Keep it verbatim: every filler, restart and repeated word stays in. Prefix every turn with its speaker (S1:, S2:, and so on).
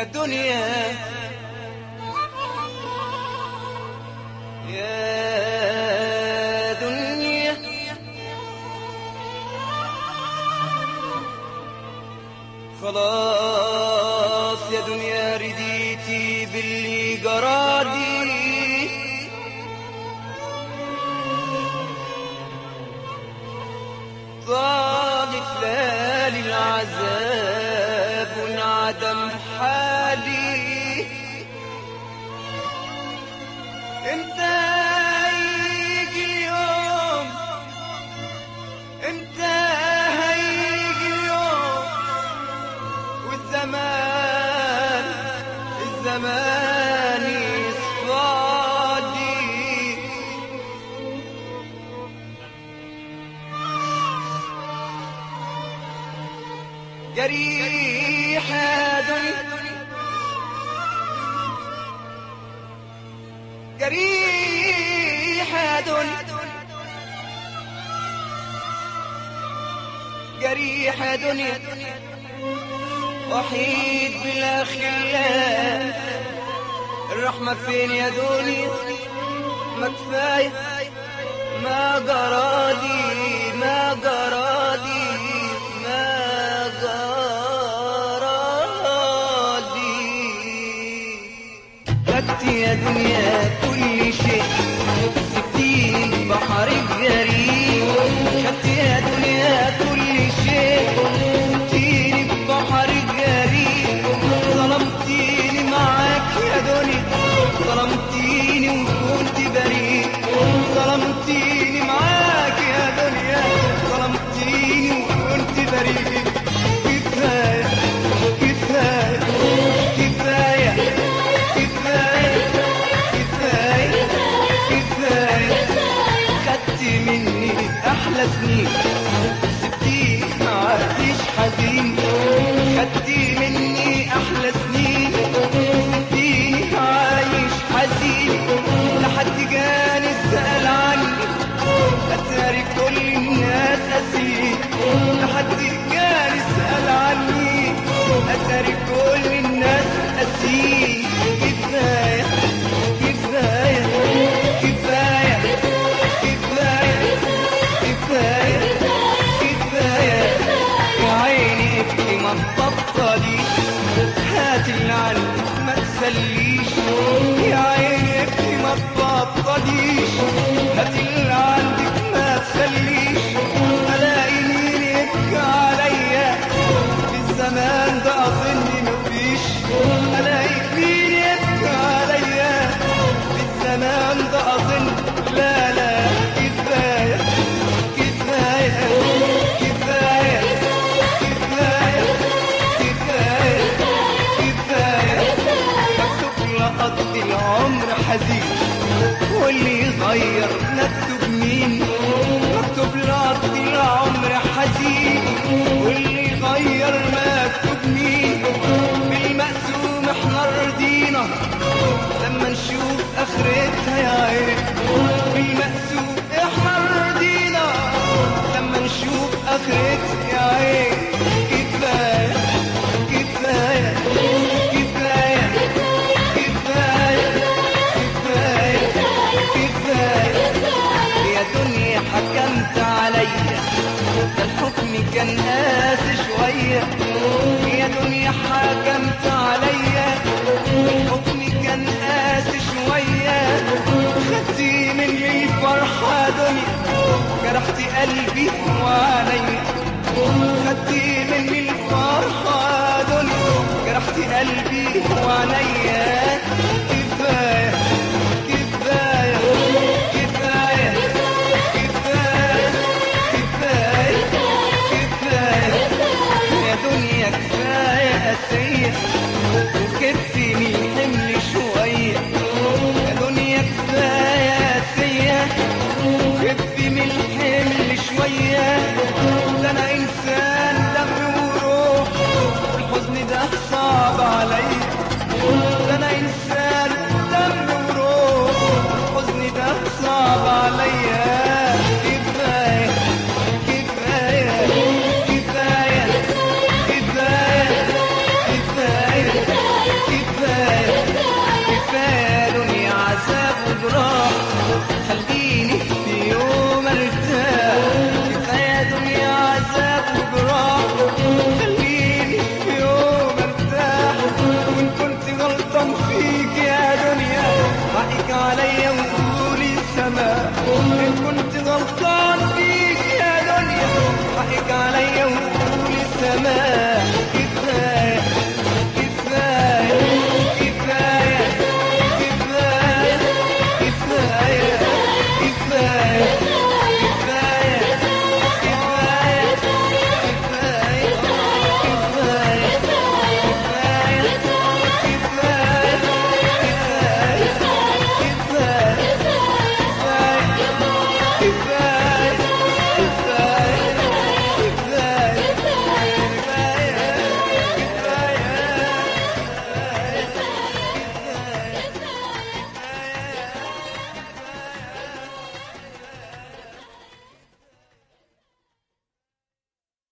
S1: يا دنيا يا دنيا خلاص يا دنيا رديتي باللي جرالي طالت ليالي العذاب وانعدم حالي امتى هيجي اليوم امتى هيجي اليوم والزمان الزمان يصفادي جريح يا دنيا جريح يا دنيا جريح يا دنيا وحيد بلا خلاف الرحمة فين يا دنيا ما كفاية ما جرالي ما جرالي ما جرالي خدت يا دنيا كل شيء سبتيني بحر الجريح خدت يا دنيا كل شيء سبتيني بحر الجريح ظلمتيني معاك يا دنيا ظلمتيني وكنت بريء ظلمتيني معاك يا دنيا ظلمتيني وكنت بريء كفاية كفاية كفاية كفاية كفاية كفاية خدت مني أحلى سنين سبتيني معاديش حزين خدت مني أحلى سنين سبتيني عايش حزين لحد جاني سأل عني أتاري كل الناس أسير لحد جاني سأل عني أتاري كل الناس أسير كفاية كفاية كفاية كفاية كفاية كفاية يا عيني ابكي ما تبطليش هات اللي عندك ما تسليش يا عيني ابكي ما تبطليش هات اللي عندك ما تخليش الاقي مين يبكي عليا في الزمان ده اظن مفيش الاقي مين يبكي عليا في الزمان ده اظن لا لا كفايه كفايه كفايه كفايه كفايه كفايه مكتوب لقضي العمر حزين واللي يغير نكتب مين مكتوب لقضي العمر حزين واللي يغير مكتوب مين بالمقسوم احنا رضينا لما نشوف اخرتها يا عين بالمقسوم احنا رضينا لما نشوف اخرتها يا عين كفايه كفايه كفايه كفايه كفايه كفايه يا دنيا حكمت عليا الحكم كان قاسي شويه يا دنيا حكمت عليا الحكم كان قاسي شويه خدتي مني الفرحه دنيا جرحتي قلبي وعليا خدتي مني الفرحه دنيا جرحتي قلبي وعليا